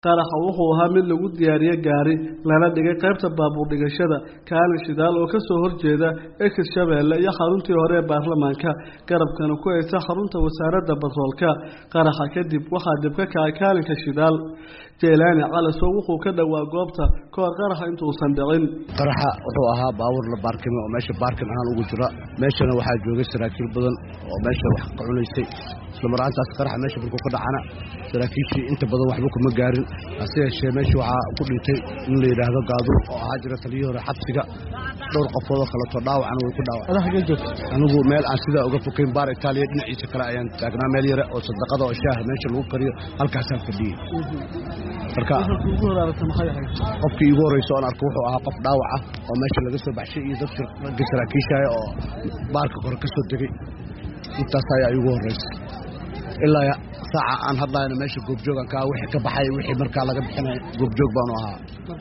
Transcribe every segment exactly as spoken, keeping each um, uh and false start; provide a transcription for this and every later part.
qaraxa wuxuu ahaa mid lagu diyaariyay gaari lana dhigay qaybta baabuur dhigashada kaalin shidaal oo ka soo horjeeda ex Shabeelle iyo xaruntii hore ee baarlamaanka garabkana ku haysta xarunta wasaaradda batroolka qaraxa kadib waxaa dib ka kacay kaalinka shidaal Jeelaani Calaso wuxuu ka dhawaa goobta koor qaraxa intuu san dhicin qaraxa wuxuu ahaa baabuur la baarkimo oo meesha baarkin ahaan ugu jira meeshana waxaa joogay saraakiil badan oo meesha wax ka cunaysay isla markaantaas qaraxa meesha burku ka dhacana saraakiishii inta badan waxba kuma gaarin hase yeeshee meesha waxaa ku dhintay in la yidhaahdo gaadu oo ahaa jira taliyihii hore xabsiga dhowr qofood oo kale too dhaawacana way ku dhaawaceen anigu meel aan sidaa uga fokayn baar Itaaliya dhinaciisa kale ayaan taagnaa meel yare oo sadaqada oo shaaha meesha lagu kariyo halkaasaan fadhiyay marka qofkii igu horreysay oo arko wuxuu ahaa qof dhaawac ah oo meesha laga soo baxshay iyo dadka ragga saraakiisha oo baarka kor ka soo degay intaas ayaa igu horreysay ilaa saaca aan hadlayna meesha goobjoogan ka wixii ka baxay wixii markaa laga bixinay goobjoog baan u ahaa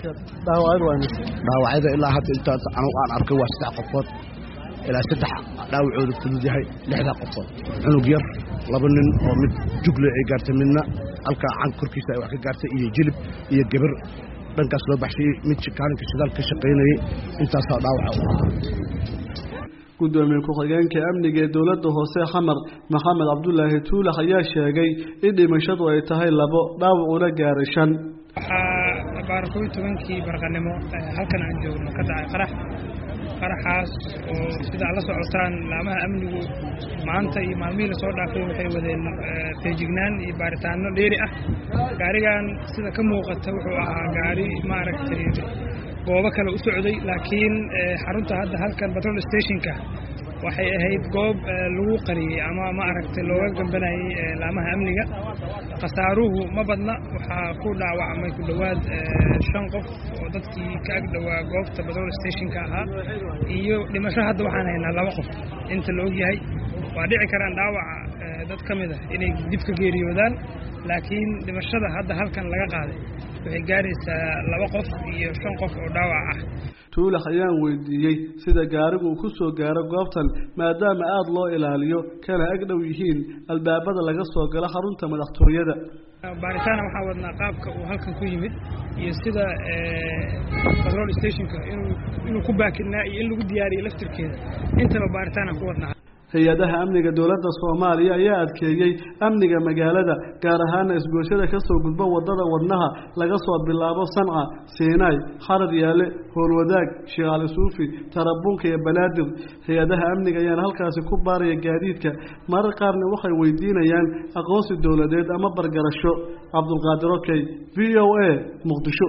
dhaawacayda ilaa hadda inta aan arkay waa saddex qofood ilaa saddex dhaawacooda fudud yahay lixda qofood cunug yar laba nin oo mid jugle ay gaartay midna halka can korkiisa ay wax ka gaartay iyo jilib iyo gabar dhankaas loo baxshay mid kaalinka shidaal ka shaqeynayay intaas dhaawac u ahaa gudoomiye ku-xigeenka amniga ee dowladda hoose Xamar Maxamed Cabdullaahi Tuulax ayaa sheegay in dhimashadu ay tahay labo dhaawac una gaaray shan baarkoy tobankii barqanimo halkan aan joogno ka dhacay qarax qaraxaas oo sida la socotaan laamaha amnigu maanta iyo maalmihii la soo dhaafay waxay wadeen feejignaan iyo baaritaano dheeri ah gaarigan sida ka muuqata wuxuu ahaa gaari maaragtay goobo kale u socday laakiin xarunta hadda halkan petrol stationka waxay ahayd goob lagu qariyay ama ma aragtay looga gambanayay laamaha amniga qasaaruhu ma badna waxaa ku dhaawacmay ku dhawaad shan qof oo dadkii ka ag dhawaa goobta petrol stationka ahaa iyo dhimasho hadda waxaan haynaa laba qof inta la og yahay waa dhici karaan dhaawaca dad ka mid ah inay dib ka geeriyoodaan laakiin dhimashada hadda halkan laga qaaday waxay gaaraysaa laba qof iyo shan qof oo dhaawac ah Tuulax ayaan weydiiyay sida gaarigu uu ku soo gaaro goobtan maadaama aad loo ilaaliyo kana ag dhow yihiin albaabada laga soo galo xarunta madaxtooyada baaritaana waxaa wadnaa qaabka uu halkan ku yimid iyo sida petrol stationka inuu inuu ku baakinaa iyo in lagu diyaariyo laftirkeeda intaba baaritaana ku wadnaa hay'adaha amniga dowladda Soomaaliya ayaa adkeeyay amniga magaalada gaar ahaan isgoyshada ka soo gudba wadada wadnaha laga soo bilaabo Sanca Siinay Xarad Yaale Howlwadaag Shigaal Suufi Tarabuunka iyo Banaadir hay'adaha amniga ayaa halkaas ku baaraya gaadiidka marar qaarna waxay weydiinayaan aqoonsi dowladeed ama bargarasho Cabdulqaadir Okay V O A Muqdisho.